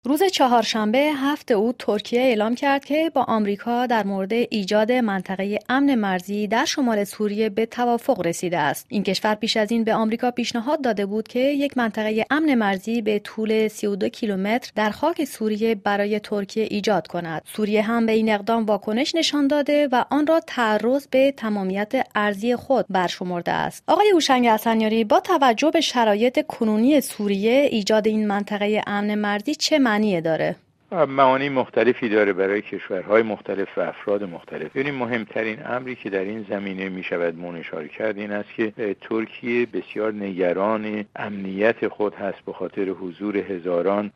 روز چهارشنبه 7 اوت ترکیه اعلام کرد که با آمریکا در مورد ایجاد منطقه امن مرزی در شمال سوریه به توافق رسیده است. این کشور پیش از این به آمریکا پیشنهاد داده بود که یک منطقه امن مرزی به طول 32 کیلومتر در خاک سوریه برای ترکیه ایجاد کند. سوریه هم به این اقدام واکنش نشان داده و آن را تعرض به تمامیت ارضی خود برشمرده است. آقای هوشنگ حسنیاری، با توجه به شرایط کنونی سوریه، ایجاد این منطقه امن مرزی چه معنی داره؟ معانی مختلفی داره برای کشورهای مختلف و افراد مختلف. یعنی مهمترین امری که در این زمینه می شود منشار کرد این است که ترکیه بسیار نگران امنیت خود هست به خاطر حضور هزاران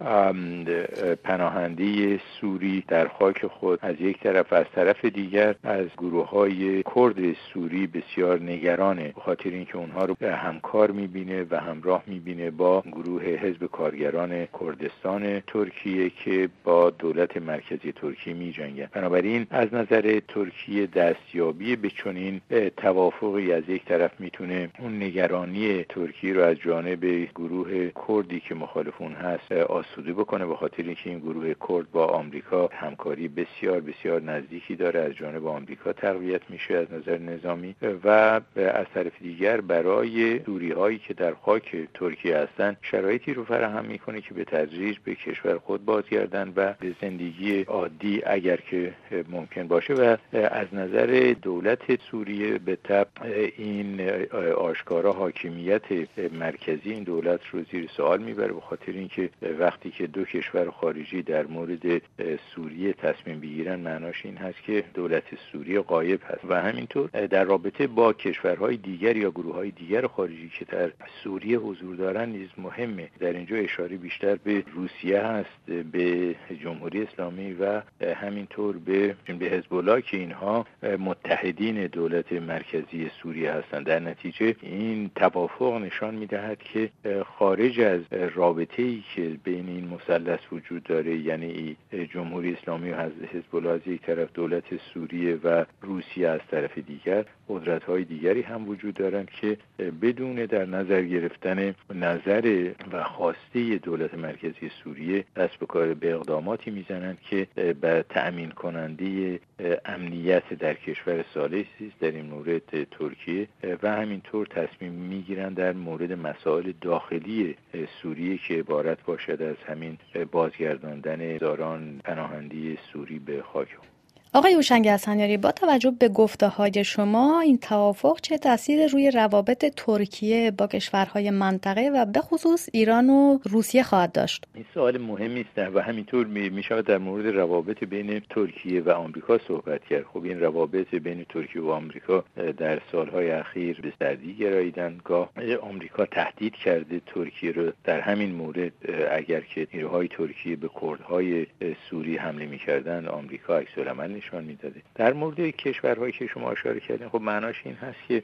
پناهنده سوری در خاک خود از یک طرف، از طرف دیگر از گروه‌های کرد سوری بسیار نگرانه به خاطر اینکه اونها رو همکار می‌بینه و همراه می‌بینه با گروه حزب کارگران کردستان ترکیه که با دولت مرکزی ترکیه می جنگند. بنابراین از نظر ترکیه دستیابی به چنین توافقی از یک طرف میتونه اون نگرانی ترکیه رو از جانب گروه کردی که مخالف اون هست آسوده بکنه، به خاطر اینکه این گروه کرد با آمریکا همکاری بسیار بسیار نزدیکی داره، از جانب آمریکا تقویت میشه از نظر نظامی، و از طرف دیگر برای سوری هایی که در خاک ترکیه هستن شرایطی رو فراهم میکنه که به تدریج به کشور خود بازگردن و به زندگی عادی اگر که ممکن باشه. و از نظر دولت سوریه به طبع این آشکارا حاکمیت مرکزی این دولت رو زیر سوال میبره، به خاطر اینکه وقتی که دو کشور خارجی در مورد سوریه تصمیم بگیرن معناش این هست که دولت سوریه غایب هست. و همینطور در رابطه با کشورهای دیگر یا گروههای دیگر خارجی که در سوریه حضور دارن نیز مهمه. در اینجا اشاره بیشتر به روسیه هست، به جمهوری اسلامی و همینطور به حزب الله که اینها متحدین دولت مرکزی سوریه هستند. در نتیجه این توافق نشان می‌دهد که خارج از رابطه‌ای که بین این مثلث وجود داره، یعنی جمهوری اسلامی و حزب الله از یک طرف، دولت سوریه و روسیه از طرف دیگر، قدرت‌های دیگری هم وجود دارند که بدون در نظر گرفتن نظر و خواسته دولت مرکزی سوریه دست به کار به اقداماتی میزنند که به تأمین کننده امنیت در کشور ثالثی است، در این مورد ترکیه، و همینطور تصمیم میگیرند در مورد مسائل داخلی سوریه که عبارت باشد از همین بازگرداندن هزاران پناهنده سوری به خاک. آقای هوشنگ حسنیاری، با توجه به گفته‌های شما، این توافق چه تأثیری روی روابط ترکیه با کشورهای منطقه و به خصوص ایران و روسیه خواهد داشت؟ این سوال مهمی است و همینطور میشود در مورد روابط بین ترکیه و آمریکا صحبت کرد. خب این روابط بین ترکیه و آمریکا در سالهای اخیر به سردی گراییدند. گاه آمریکا تهدید کرده ترکیه رو در همین مورد، اگر که نیروهای ترکیه به کردهای سوری حمله می‌کردند آمریکا عکس‌العمل نشان میداده. در مورد کشورهایی که شما اشاره کردین، خب معناش این هست که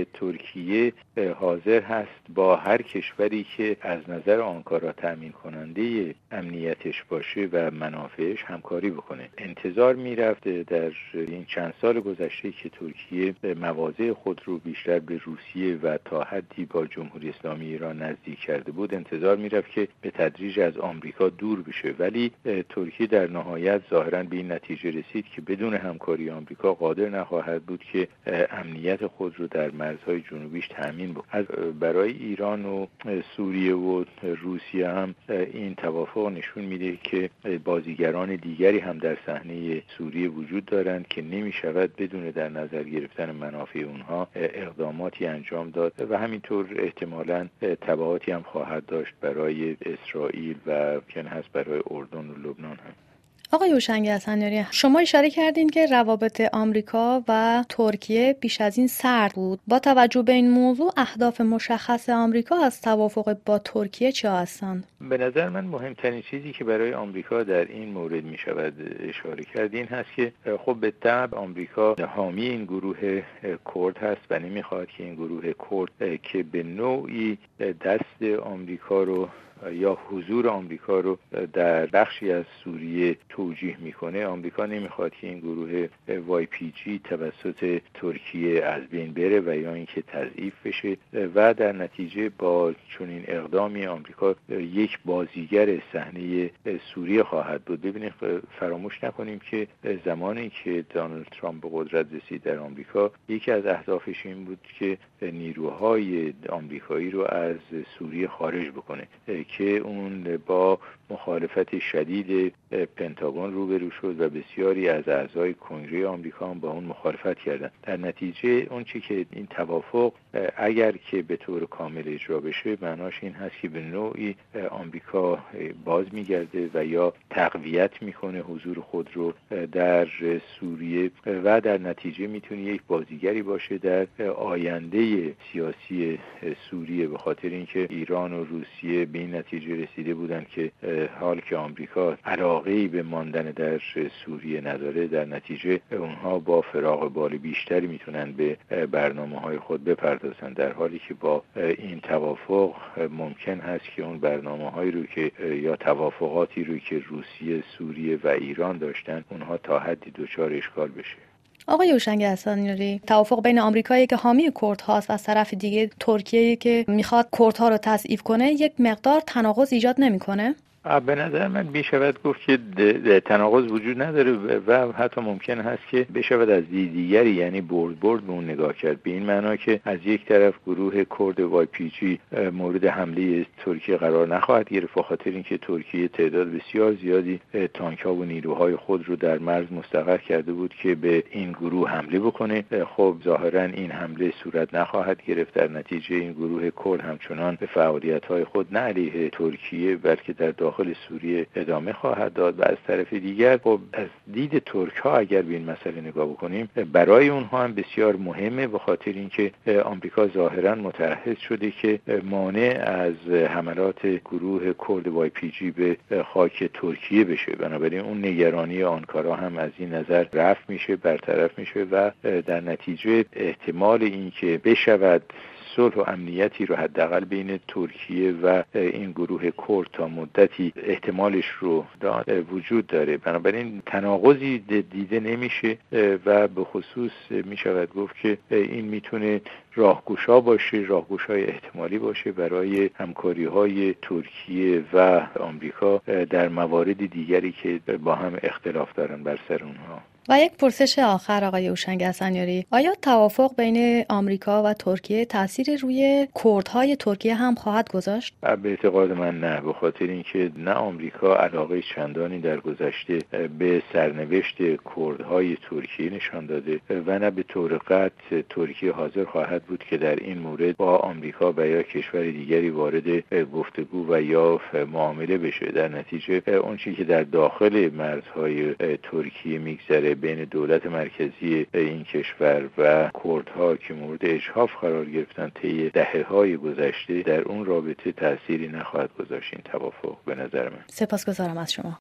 ترکیه حاضر هست با هر کشوری که از نظر آنکارا تأمین کننده امنیتش باشه و منافعش همکاری بکنه. انتظار میرفت در این چند سال گذشته که ترکیه مواضع خود رو بیشتر به روسیه و تا حدی با جمهوری اسلامی ایران نزدیک کرده بود، انتظار میرفت که به تدریج از آمریکا دور بشه، ولی ترکیه در نهایت ظاهراً به این نتیجه رسید که بدون همکاری آمریکا قادر نخواهد بود که امنیت خود رو در مرزهای جنوبیش تأمین بکنه. برای ایران و سوریه و روسیه هم این توافق نشون میده که بازیگران دیگری هم در صحنه سوریه وجود دارند که نمیشود بدون در نظر گرفتن منافع اونها اقداماتی انجام داد و همینطور احتمالاً تبعاتی هم خواهد داشت برای اسرائیل و ممکن هست برای اردن و لبنان هم. آقای هوشنگ حسنیاری، شما اشاره کردین که روابط آمریکا و ترکیه بیش از این سرد بود. با توجه به این موضوع، اهداف مشخص آمریکا از توافق با ترکیه چه هستند؟ به نظر من مهمترین چیزی که برای آمریکا در این مورد می شود اشاره کرد این هست که خب به طبع آمریکا حامی این گروه کرد هست و نمیخواد که این گروه کرد که به نوعی دست آمریکا رو یا حضور آمریکا رو در بخشی از سوریه توجیه میکنه. آمریکا نمیخواد که این گروه YPG توسط ترکیه از بین بره و یا اینکه تضعیف بشه و در نتیجه با چنین اقدامی آمریکا یک بازیگر صحنه سوریه خواهد بود. ببینید فراموش نکنیم که زمانی که دونالد ترامپ به قدرت رسید در آمریکا، یکی از اهدافش این بود که نیروهای آمریکایی رو از سوریه خارج بکنه که اون با مخالفت شدید پنتاگون روبرو شد و بسیاری از اعضای کنگره آمریکا هم با اون مخالفت کردند. در نتیجه اون چی که این توافق اگر که به طور کامل اجرا بشه، معناش این هست که به نوعی آمریکا باز میگرده و یا تقویت میکنه حضور خود رو در سوریه و در نتیجه میتونه یک بازیگری باشه در آینده سیاسی سوریه، به خاطر اینکه ایران و روسیه به این نتیجه رسیده بودن که حال که آمریکا علاقه‌ای به ماندن در سوریه نداره، در نتیجه اونها با فراغ بال بیشتری میتونن به برنامه‌های خود بپردازن، در حالی که با این توافق ممکن هست که اون برنامه‌هایی رو که یا توافقاتی رو که روسیه، سوریه و ایران داشتن، اونها تا حدی دچار اشکال بشه. آقای هوشنگ احسانیاری، توافق بین آمریکایی که حامی کردهاست و از طرف دیگه ترکیه‌ای که میخواد کردها رو تضعیف کنه، یک مقدار تناقض ایجاد نمیکنه؟ به نظر من میشود گفت که تناقض وجود نداره و حتی ممکن هست که بشود از دیگری، یعنی برد به اون نگاه کرد، به این معنا که از یک طرف گروه کرد YPG مورد حمله ترکیه قرار نخواهد گرفت، خاطر اینکه ترکیه تعداد بسیار زیادی تانک‌ها و نیروهای خود رو در مرز مستقر کرده بود که به این گروه حمله بکنه. خب ظاهرا این حمله صورت نخواهد گرفت، در نتیجه این گروه کرد همچنان به فعالیت‌های خود نه علیه ترکیه بلکه در داخل سوریه ادامه خواهد داد. و از طرف دیگر خب از دید ترک ها اگر به این مسئله نگاه بکنیم، برای اونها هم بسیار مهمه، به خاطر اینکه آمریکا ظاهرا متعهد شده که مانع از حملات گروه کرد YPG به خاک ترکیه بشه. بنابراین اون نگرانی آنکارا هم از این نظر رفع میشه، برطرف میشه و در نتیجه احتمال اینکه بشود صلح و امنیتی رو حداقل بین ترکیه و این گروه کرد تا مدتی احتمالش رو وجود داره. بنابراین تناقضی دیده نمیشه و به خصوص میشود گفت که این میتونه راهگشا باشه، راهگشای احتمالی باشه برای همکاری‌های ترکیه و آمریکا در موارد دیگری که با هم اختلاف دارن بر سر اونها. و یک پرسش آخر آقای هوشنگ احسانیاری، آیا توافق بین آمریکا و ترکیه تأثیری روی کردهای ترکیه هم خواهد گذاشت؟ به اعتقاد من نه، به خاطر اینکه نه آمریکا علاقه چندانی در گذشته به سرنوشت کردهای ترکیه نشان داده و نه به طور قطع ترکیه حاضر خواهد بود که در این مورد با آمریکا و یا کشور دیگری وارد گفتگو و یا معامله بشه. در نتیجه اون چیزی که در داخل مرزهای ترکیه میگذره بین دولت مرکزی این کشور و کردها که مورد اجحاف قرار گرفتن طی دهه‌های گذشته، در اون رابطه تأثیری نخواهد گذاشت این توافق به نظر من. سپاسگزارم از شما.